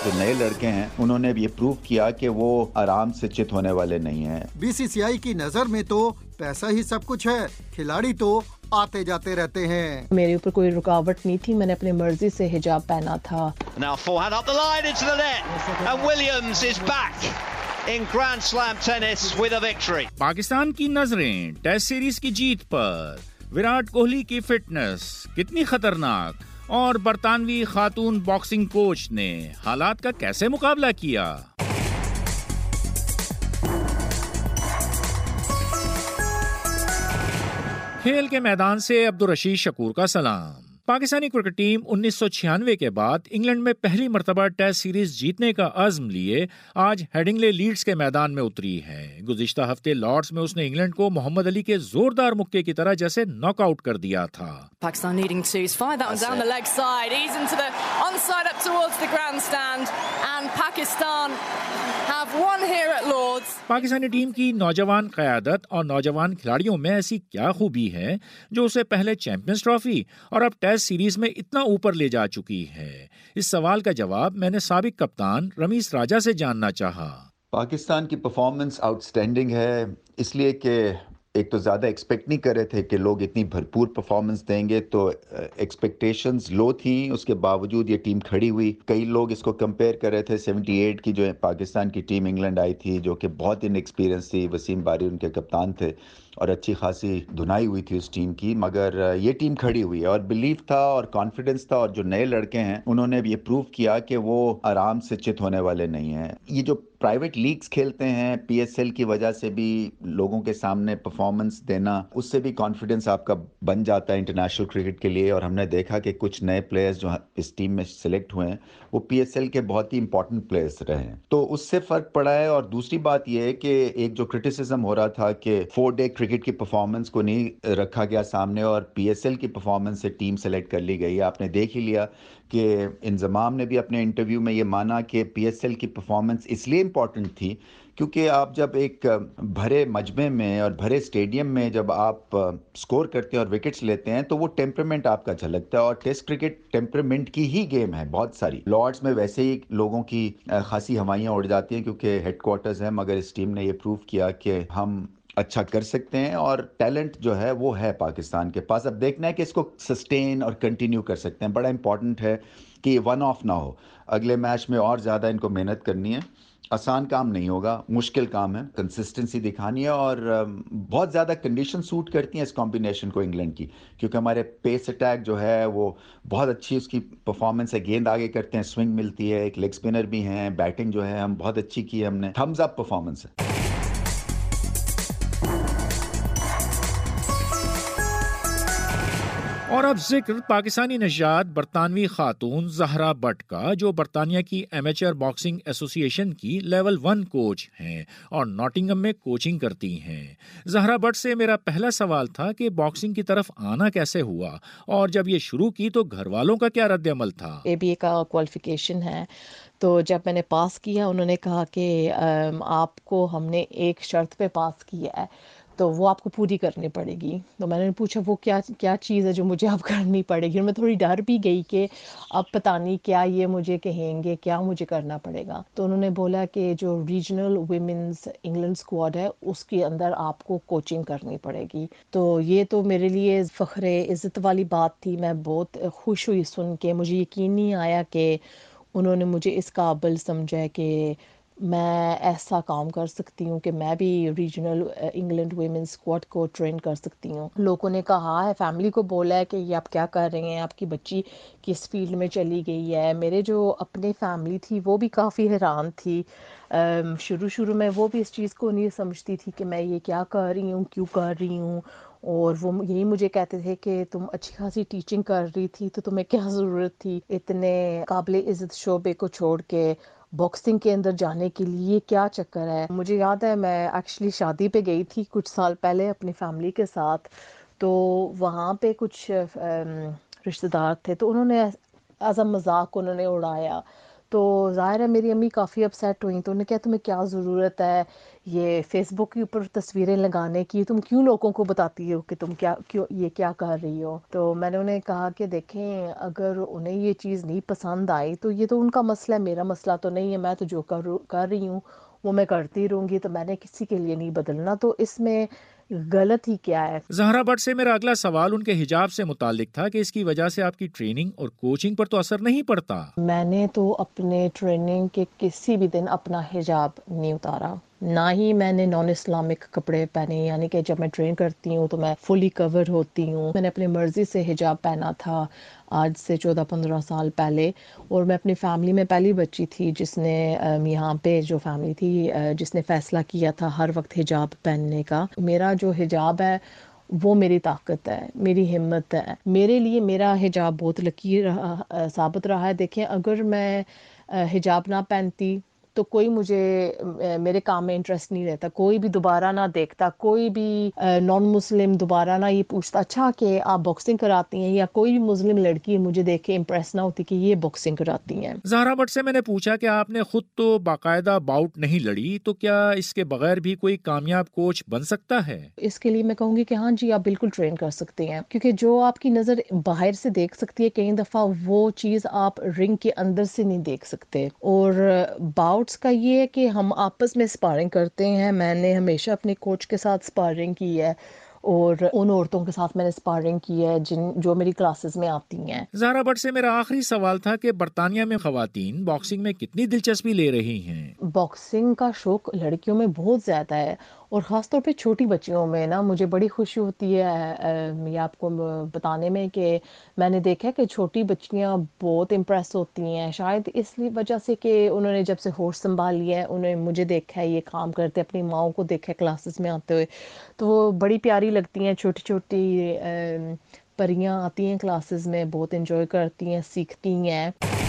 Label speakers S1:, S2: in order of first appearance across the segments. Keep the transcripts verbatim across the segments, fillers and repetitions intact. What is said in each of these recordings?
S1: जो नए लड़के हैं उन्होंने ये प्रूव किया कि वो आराम से चित होने वाले नहीं हैं।
S2: बीसीसीआई की नजर में तो पैसा ही सब कुछ है, खिलाड़ी तो आते जाते रहते हैं।
S3: मेरे ऊपर कोई रुकावट नहीं थी, मैंने अपनी मर्जी से हिजाब पहना था।
S4: Now forehand up the line into the net and Williams is back in Grand Slam tennis with a victory.
S5: Pakistan की नजरें टेस्ट सीरीज की जीत पर, विराट कोहली की फिटनेस कितनी खतरनाक और बरतानवी खातून बॉक्सिंग कोच ने हालात का कैसे मुकाबला किया। खेल के मैदान से अब्दुल रशीद शकूर का सलाम। पाकिस्तानी क्रिकेट टीम उन्नीस सौ छियानवे के बाद इंग्लैंड में पहली मर्तबा टेस्ट सीरीज जीतने का अज़्म लिए आज हेडिंग्ले लीड्स के मैदान में उतरी है। गुज़िश्ता हफ्ते लॉर्ड्स में उसने इंग्लैंड को मोहम्मद अली के जोरदार मुक्के की तरह जैसे नॉकआउट कर दिया था।
S6: Pakistan needing to fire that one down the leg side, ease into the onside up towards the grandstand, and Pakistan have won here at Lords.
S5: Pakistani team की नौजवान क़यादत और नौजवान खिलाड़ियों में ऐसी क्या खूबी है जो उसे पहले चैंपियंस ट्रॉफी और अब टेस्ट सीरीज में इतना ऊपर ले जा चुकी है? इस सवाल का जवाब मैंने साबिक कप्तान रमीज राजा से जानना चाहा।
S1: पाकिस्तान की परफॉर्मेंस आउटस्टैंडिंग है, इसलिए कि एक तो ज़्यादा एक्सपेक्ट नहीं कर रहे थे कि लोग इतनी भरपूर परफॉर्मेंस देंगे, तो एक्सपेक्टेशंस लो थी, उसके बावजूद ये टीम खड़ी हुई। कई लोग इसको कंपेयर कर रहे थे अठहत्तर की जो पाकिस्तान की टीम इंग्लैंड आई थी, जो कि बहुत इनएक्सपीरियंस थी, वसीम बारी उनके कप्तान थे और अच्छी खासी धुनाई हुई थी उस टीम की, मगर ये टीम खड़ी हुई है और बिलीव था और कॉन्फिडेंस था। और जो नए लड़के हैं उन्होंने ये प्रूव किया कि वो आराम से चित होने वाले नहीं हैं। ये जो प्राइवेट लीग्स खेलते हैं, पीएसएल की वजह से भी लोगों के सामने परफॉर्मेंस देना, उससे भी कॉन्फिडेंस आपका बन जाता है इंटरनेशनल क्रिकेट के लिए। और हमने देखा कि कुछ नए प्लेयर्स जो इस टीम में सिलेक्ट हुए हैं वो पीएसएल के बहुत ही इंपॉर्टेंट प्लेयर्स रहे हैं, तो उससे फ़र्क पड़ा है। और दूसरी बात यह है कि एक जो क्रिटिसिज्म हो रहा था कि फोर डे क्रिकेट की परफॉर्मेंस को नहीं रखा गया सामने और पीएसएल की परफॉर्मेंस से टीम सेलेक्ट कर ली गई। आपने देख ही लिया कि इंजमाम ने भी अपने इंटरव्यू में ये माना कि पीएसएल की परफॉर्मेंस इसलिए इम्पॉर्टेंट थी क्योंकि आप जब एक भरे मजमे में और भरे स्टेडियम में जब आप स्कोर करते हैं और विकेट्स लेते हैं तो वो टेम्परामेंट आपका झलकता है। और टेस्ट क्रिकेट टेम्परामेंट की ही गेम है बहुत सारी। लॉर्ड्स में वैसे ही लोगों की खासी हवाइयाँ उड़ जाती हैं क्योंकि हेडक्वार्टर्स है, मगर इस टीम ने ये प्रूव किया कि हम अच्छा कर सकते हैं और टैलेंट जो है वो है पाकिस्तान के पास। अब देखना है कि इसको सस्टेन और कंटिन्यू कर सकते हैं। बड़ा इंपॉर्टेंट है कि ये वन ऑफ ना हो, अगले मैच में और ज़्यादा इनको मेहनत करनी है। आसान काम नहीं होगा, मुश्किल काम है, कंसिस्टेंसी दिखानी है और बहुत ज़्यादा कंडीशन सूट करती हैं इस कॉम्बिनेशन को इंग्लैंड की, क्योंकि हमारे पेस अटैक जो है वो बहुत अच्छी उसकी परफॉर्मेंस है, गेंद आगे करते हैं, स्विंग मिलती है, एक लेग स्पिनर भी हैं, बैटिंग जो है हम बहुत अच्छी की है हमने, थम्स अप परफॉर्मेंस है।
S5: और अब जिक्र पाकिस्तानी नजात बरतानवी खातून जहरा बट का, जो बरतानिया की एमेचर बॉक्सिंग एसोसिएशन की लेवल वन कोच हैं और नॉटिंगम में कोचिंग करती हैं। जहरा बट से मेरा पहला सवाल था कि बॉक्सिंग की तरफ आना कैसे हुआ और जब ये शुरू की तो घर वालों का क्या रद्द अमल था?
S3: एबीए का क्वालिफिकेशन है, तो जब मैंने पास किया उन्होंने कहा कि आपको हमने एक शर्त पे पास किया है तो वो आपको पूरी करनी पड़ेगी। तो मैंने पूछा वो क्या क्या चीज़ है जो मुझे अब करनी पड़ेगी। मैं थोड़ी डर भी गई कि अब पता नहीं क्या ये मुझे कहेंगे, क्या मुझे करना पड़ेगा। तो उन्होंने बोला कि जो रीजनल वुमेन्स इंग्लैंड स्क्वाड है उसके अंदर आपको कोचिंग करनी पड़ेगी। तो ये तो मेरे लिए फ़ख्र इज़्ज़त वाली बात थी। मैं बहुत खुश हुई सुन के, मुझे यकीन नहीं आया कि उन्होंने मुझे इस काबिल समझा है कि मैं ऐसा काम कर सकती हूँ कि मैं भी रीजनल इंग्लैंड वुमेन्स स्क्वाड को ट्रेन कर सकती हूँ। लोगों ने कहा है, फैमिली को बोला है कि ये आप क्या कर रहे हैं, आपकी बच्ची किस फील्ड में चली गई है। मेरे जो अपने फैमिली थी वो भी काफ़ी हैरान थी। शुरू शुरू में वो भी इस चीज़ को नहीं समझती थी कि मैं ये क्या कर रही हूँ, क्यों कर रही हूँ। और वो यही मुझे कहते थे कि तुम अच्छी खासी टीचिंग कर रही थी तो तुम्हें क्या ज़रूरत थी इतने काबिल इज़्ज़त शोबे को छोड़ के बॉक्सिंग के अंदर जाने के लिए, क्या चक्कर है। मुझे याद है मैं एक्चुअली शादी पे गई थी कुछ साल पहले अपनी फैमिली के साथ, तो वहाँ पे कुछ रिश्तेदार थे तो उन्होंने एज अ मजाक उन्होंने उड़ाया। तो तो ज़ाहिर है मेरी अम्मी काफ़ी अपसेट हुई, तो उन्होंने कहा तुम्हें क्या ज़रूरत है ये फेसबुक के ऊपर तस्वीरें लगाने की, तुम क्यों लोगों को बताती हो कि तुम क्या क्यों ये क्या कर रही हो। तो मैंने उन्हें कहा कि देखें अगर उन्हें ये चीज़ नहीं पसंद आई तो ये तो उनका मसला है, मेरा मसला तो नहीं है, मैं तो जो कर कर रही हूँ वो मैं करती रहूँगी, तो मैंने किसी के लिए नहीं बदलना, तो इसमें गलत ही क्या है।
S5: ज़हरा भट्ट से मेरा अगला सवाल उनके हिजाब से मुताल्लिक था कि इसकी वजह से आपकी ट्रेनिंग और कोचिंग पर तो असर नहीं पड़ता।
S3: मैंने तो अपने ट्रेनिंग के किसी भी दिन अपना हिजाब नहीं उतारा, ना ही मैंने नॉन इस्लामिक कपड़े पहने, यानी कि जब मैं ट्रेन करती हूँ तो मैं फुली कवर होती हूँ। मैंने अपनी मर्ज़ी से हिजाब पहना था आज से चौदह पंद्रह साल पहले, और मैं अपनी फैमिली में पहली बच्ची थी जिसने यहाँ पे जो फैमिली थी जिसने फ़ैसला किया था हर वक्त हिजाब पहनने का। मेरा जो हिजाब है वो मेरी ताकत है, मेरी हिम्मत है। मेरे लिए मेरा हिजाब बहुत लकी रहा साबित रहा है। देखें अगर मैं हिजाब ना पहनती तो कोई मुझे मेरे काम में इंटरेस्ट नहीं रहता, कोई भी दोबारा ना देखता, कोई भी नॉन मुस्लिम दोबारा ना ये पूछता अच्छा कि आप बॉक्सिंग कराती हैं, या कोई भी मुस्लिम लड़की मुझे देख के इम्प्रेस ना होती कि ये बॉक्सिंग कराती हैं।
S5: ज़हरा भट्ट से मैंने पूछा कि आपने खुद तो बाकायदा बाउट नहीं लड़ी, तो क्या इसके बगैर भी कोई कामयाब कोच बन सकता है?
S3: इसके लिए मैं कहूँगी कि हाँ जी आप बिल्कुल ट्रेन कर सकते हैं, क्योंकि जो आपकी नज़र बाहर से देख सकती है कई दफ़ा वो चीज़ आप रिंग के अंदर से नहीं देख सकते। और बाउट का ये है कि हम आपस में स्पारिंग करते हैं। मैंने हमेशा अपने कोच के साथ स्पारिंग की है और उन औरतों के साथ मैंने स्पारिंग की है जिन जो मेरी क्लासेस में आती हैं।
S5: ज़हरा भट्ट से मेरा आखिरी सवाल था कि बरतानिया में ख़वातीन बॉक्सिंग में कितनी दिलचस्पी ले रही हैं?
S3: बॉक्सिंग का शौक लड़कियों में बहुत ज़्यादा है और ख़ासतौर पे छोटी बच्चियों में ना मुझे बड़ी खुशी होती है ये आपको बताने में कि मैंने देखा है कि छोटी बच्चियां बहुत इम्प्रेस होती हैं, शायद इसलिए वजह से कि उन्होंने जब से होश संभाल लिया है, उन्होंने मुझे देखा है ये काम करते, अपनी माओ को देखा है क्लासेस में आते हुए, तो वो बड़ी प्यारी लगती हैं। छोटी छोटी परियां आती हैं क्लासेस में, बहुत इंजॉय करती हैं, सीखती हैं।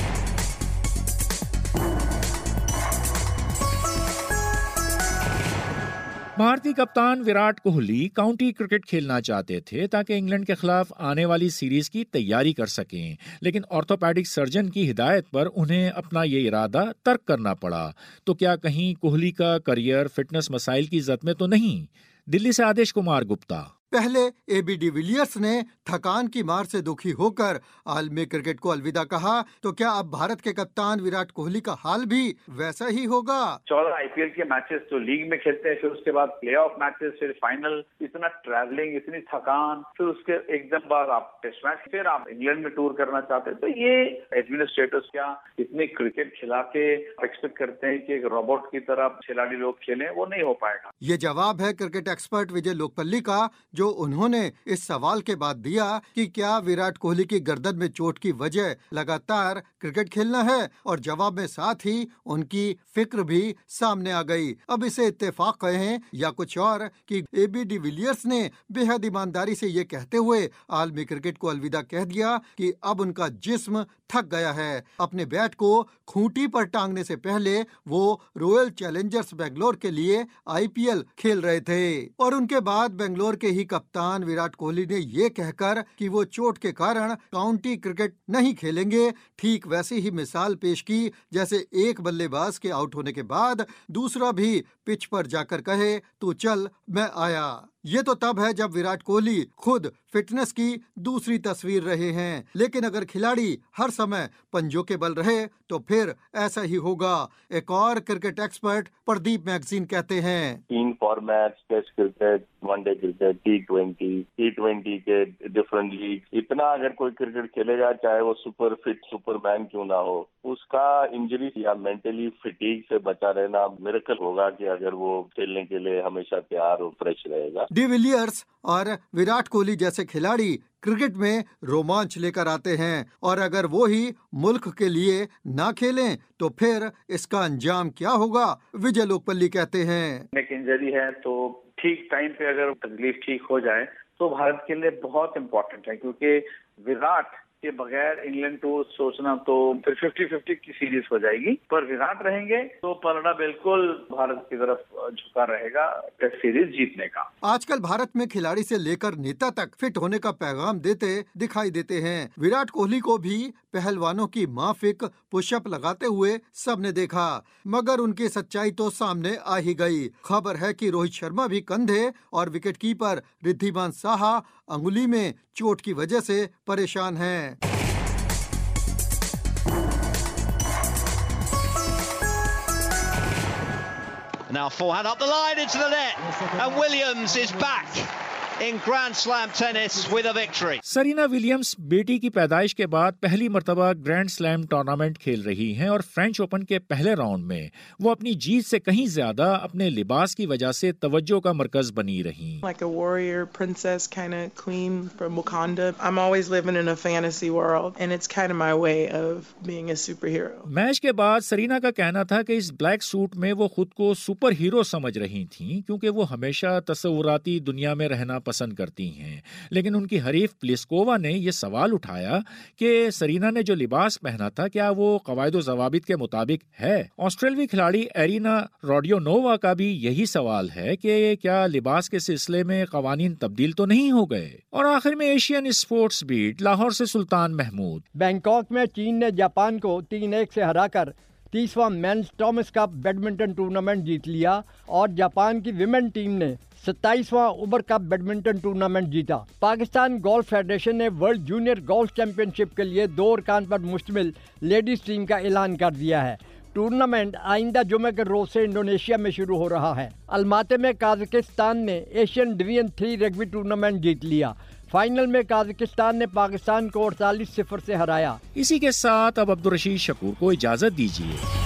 S5: भारतीय कप्तान विराट कोहली काउंटी क्रिकेट खेलना चाहते थे ताकि इंग्लैंड के खिलाफ आने वाली सीरीज की तैयारी कर सकें, लेकिन ऑर्थोपेडिक सर्जन की हिदायत पर उन्हें अपना ये इरादा तर्क करना पड़ा। तो क्या कहीं कोहली का करियर फिटनेस मसाइल की जद में तो नहीं? दिल्ली से आदेश कुमार गुप्ता।
S2: पहले एबी डिविलियर्स ने थकान की मार से दुखी होकर आलमी क्रिकेट को अलविदा कहा, तो क्या अब भारत के कप्तान विराट कोहली का हाल भी वैसा ही होगा?
S7: चौदह आईपीएल के मैचेस तो लीग में खेलते हैं, फिर उसके बाद प्लेऑफ मैचेस, फिर फाइनल, इतना ट्रैवलिंग, इतनी थकान, फिर उसके एकदम बाद आप टेस्ट मैच, फिर आप इंग्लैंड में टूर करना चाहते हैं, तो ये एडमिनिस्ट्रेटर्स क्या इतने क्रिकेट खिला के एक्सपेक्ट करते हैं कि एक रोबोट की तरह खिलाड़ी लोग खेलें? वो नहीं हो पाएगा।
S2: ये जवाब है क्रिकेट एक्सपर्ट विजय लोकपल्ली का, जो उन्होंने इस सवाल के बाद दिया कि क्या विराट कोहली की गर्दन में चोट की वजह लगातार क्रिकेट खेलना है, और जवाब में साथ ही उनकी फिक्र भी सामने आ गई। अब इसे इत्तेफाक कहें या कुछ और कि एबी डिविलियर्स ने बेहद ईमानदारी से ये कहते हुए आलमी क्रिकेट को अलविदा कह दिया कि अब उनका जिस्म थक गया है। अपने बैट को खूंटी पर टांगने से पहले वो रॉयल चैलेंजर्स बेंगलोर के लिए आईपीएल खेल रहे थे, और उनके बाद बेंगलोर के ही कप्तान विराट कोहली ने ये कहकर कि वो चोट के कारण काउंटी क्रिकेट नहीं खेलेंगे, ठीक वैसी ही मिसाल पेश की जैसे एक बल्लेबाज के आउट होने के बाद दूसरा भी पिच पर जाकर कहे तू चल मैं आया। ये तो तब है जब विराट कोहली खुद फिटनेस की दूसरी तस्वीर रहे हैं, लेकिन अगर खिलाड़ी हर समय पंजों के बल रहे तो फिर ऐसा ही होगा। एक और क्रिकेट एक्सपर्ट प्रदीप मैगजीन कहते हैं,
S8: तीन format, test cricket, one day cricket, T twenty, T twenty के डिफरेंट लीग, इतना अगर कोई क्रिकेट खेलेगा चाहे वो सुपर फिट सुपरमैन क्यों ना हो, उसका इंजरी या मेंटली फिटीग से बचा रहना मिरेकल होगा कि अगर वो खेलने के लिए हमेशा तैयार और फ्रेश रहेगा।
S2: डिविलियर्स और विराट कोहली जैसे खिलाड़ी क्रिकेट में रोमांच लेकर आते हैं, और अगर वो ही मुल्क के लिए ना खेलें तो फिर इसका अंजाम क्या होगा? विजय लोकपल्ली कहते हैं,
S7: नेक इंजरी है तो ठीक टाइम पे अगर तकलीफ ठीक हो जाए तो भारत के लिए बहुत इम्पोर्टेंट है, क्योंकि विराट के बगैर इंग्लैंड टूर सोचना तो फिर फिफ्टी फिफ्टी की सीरीज हो जाएगी। पर विराट रहेंगे तो पलड़ा बिल्कुल भारत की तरफ झुका रहेगा टेस्ट सीरीज जीतने का।
S2: आजकल भारत में खिलाड़ी से लेकर नेता तक फिट होने का पैगाम देते दिखाई देते हैं। विराट कोहली को भी पहलवानों की माफिक पुशअप लगाते हुए सबने देखा, मगर उनकी सच्चाई तो सामने आ ही गई। खबर है कि रोहित शर्मा भी कंधे और विकेटकीपर रिद्धिमान साहा अंगुली में चोट की वजह से परेशान हैं।
S4: Now forehand up the line into the net, and Williams is back in Grand Slam tennis with a victory.
S5: Serena Williams बेटी की पैदाइश के बाद पहली मर्तबा ग्रैंड स्लैम टूर्नामेंट खेल रही हैं और फ्रेंच ओपन के पहले राउंड में वो अपनी जीत से कहीं ज्यादा अपने लिबास की वजह से तवज्जो का मरकज बनी रहीं।
S9: Like a warrior, princess, kind of queen from Wakanda. I'm always living in a fantasy world, and it's kind of my way of being a superhero.
S5: Match के बाद सरीना का कहना था कि इस ब्लैक सूट में वो खुद को सुपर हीरो समझ रही थीं, क्योंकि वो हमेशा तस्वुराती दुनिया में रहना पसंद करती हैं। लेकिन उनकी हरीफ प्लिस्कोवा ने ये सवाल उठाया कि सरीना ने जो लिबास पहना था क्या वो कवायद व ज़वाबित के मुताबिक है। ऑस्ट्रेलियाई खिलाड़ी एरिना रोडियोनोवा का भी यही सवाल है कि क्या लिबास के सिलसिले में कवानीन तब्दील तो नहीं हो गए। और आखिर में एशियन स्पोर्ट्स बीट लाहौर से सुल्तान महमूद।
S10: बैंकॉक में चीन ने जापान को तीन एक से हराकर तीसवां men's Thomas Cup badminton tournament जीत लिया और जापान की विमेन टीम ने सत्ताईसवां उबर कप बैडमिंटन टूर्नामेंट जीता। पाकिस्तान गोल्फ फेडरेशन ने वर्ल्ड जूनियर गोल्फ चैंपियनशिप के लिए दो अरकान पर मुश्तमिल लेडीज टीम का ऐलान कर दिया है। टूर्नामेंट आइंदा जुमे के रोज से इंडोनेशिया में शुरू हो रहा है। अलमाते में काजाकिस्तान ने Asian division three rugby tournament जीत लिया। फाइनल में काजाकिस्तान ने पाकिस्तान को अड़तालीस सिफर से हराया।
S5: इसी के साथ अब अब्दुल रशीद शकूर को इजाजत दीजिए।